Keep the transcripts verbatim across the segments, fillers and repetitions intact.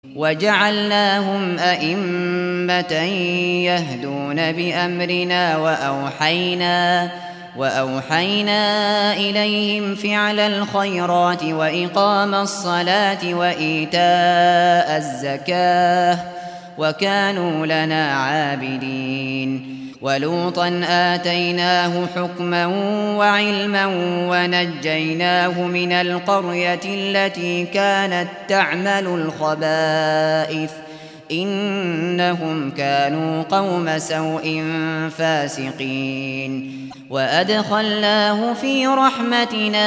وجعلناهم أئمة يهدون بأمرنا وأوحينا وأوحينا إليهم فعل الخيرات وإقام الصلاة وإيتاء الزكاة وكانوا لنا عابدين. ولوطا آتيناه حكما وعلما ونجيناه من القرية التي كانت تعمل الخبائث إنهم كانوا قوم سوء فاسقين. وأدخلناه في رحمتنا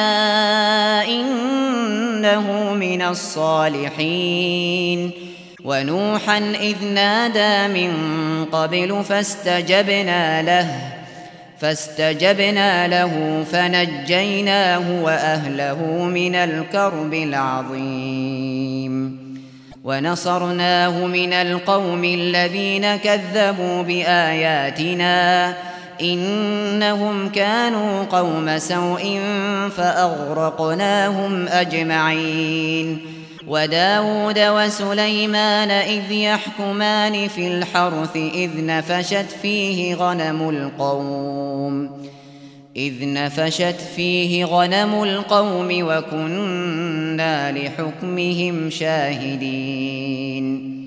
إنه من الصالحين. ونوحا إذ نادى من قبل فاستجبنا له فاستجبنا له فنجيناه وأهله من الكرب العظيم. ونصرناه من القوم الذين كذبوا بآياتنا إنهم كانوا قوم سوء فأغرقناهم أجمعين. وداود وسليمان إذ يحكمان في الحرث إذ نفشت فيه غنم القوم إذ نفشت فيه غنم القوم وكنا لحكمهم شاهدين.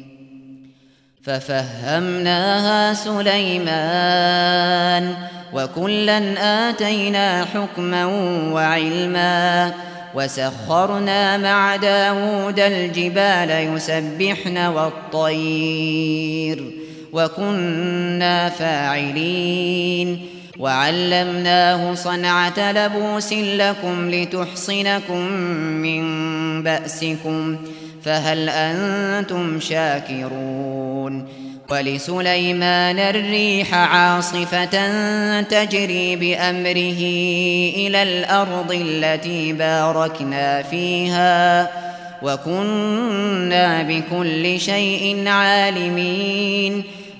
ففهمناها سليمان وكلا آتينا حكما وعلما. وسخرنا مع داود الجبال يسبحن والطير وكنا فاعلين. وعلمناه صنعة لبوس لكم لتحصنكم من بأسكم فهل أنتم شاكرون. ولسليمان الريح عاصفة تجري بأمره إلى الأرض التي باركنا فيها وكنا بكل شيء عالمين.